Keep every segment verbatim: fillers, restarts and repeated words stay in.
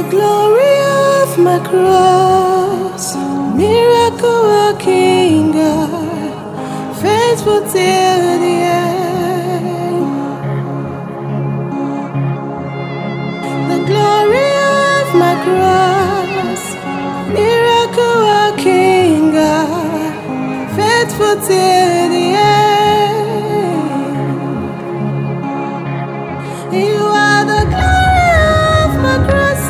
glory of my cross, miracle working God, faithful till the end. The glory of my cross, miracle working God, faithful till the end. You are the glory of my cross.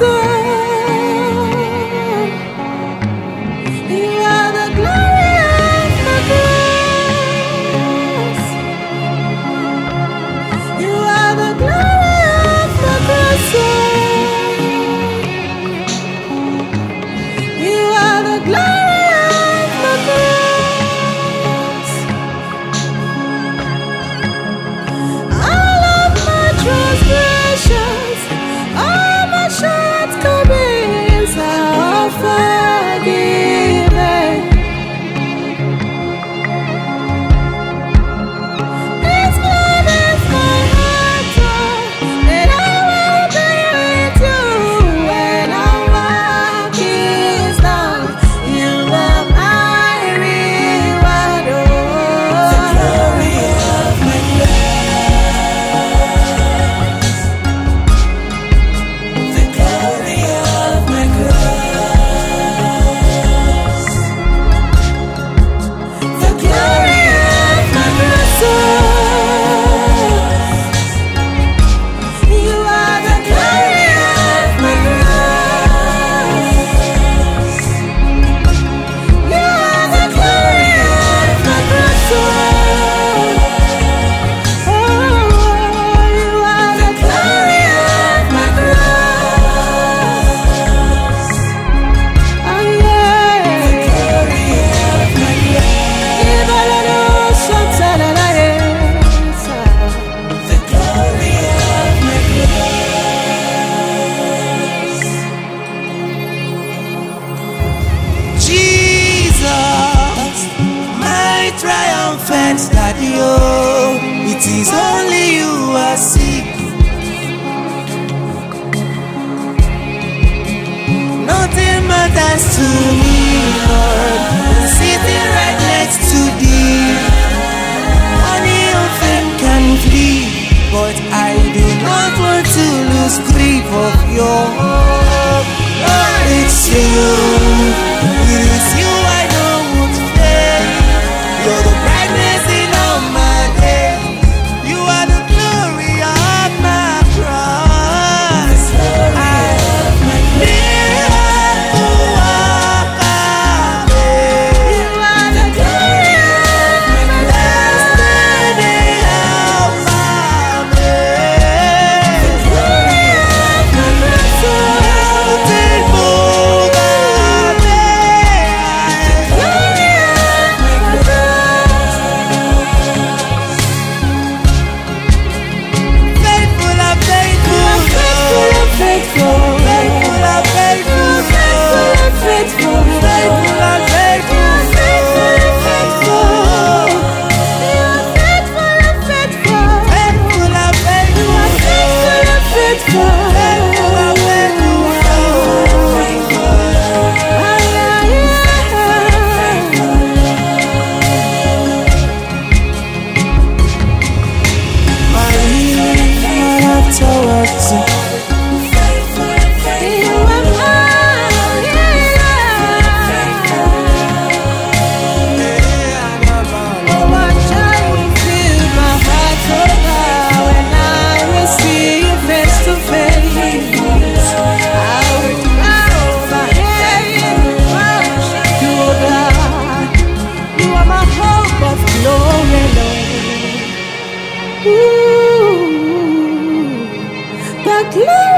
You are the glory of my cross. You are the glory of my cross. You are the glory of my cross. All of my transgressions, all my shortcomings are forgiven. This blood is my heart, and I will be with you when our work is done. You are my reward. Oh, the glory of my cross, the glory of my cross, the glory of my cross. You are the glory of my cross. You are the glory of my cross. Oh, you are the glory of my cross. Oh yeah, the glory of my cross. The glory of my cross. Jesus, my triumphant daddy, oh, it is only you I seek. Nothing matters to me, Lord, than sitting right next to thee. Money and fame can flee, but I do not want to lose grip of your love. Lord, it's you, it is you I know won't fail. You're the brightness in all my day. You are the glory of my cross. I miracle worker. You are the glory of my destiny of my day. The glory of my cross. Beautiful God. The glory of my cross. Faithful and faithful, faithful and faithful, faithful and faithful, faithful and faithful, faithful and faithful, faithful and faithful. You are faithful and faithful, faithful and faithful, you are faithful and faithful, faithful and faithful, faithful. Ah, yeah, yeah. My heart towards you. You are mine, yeah. Oh, what joy will fill my heart, oh God, when I will see you face to face. I will bow my head and worship you, oh God. You are my hope of glory, Lord. Ooh, the glory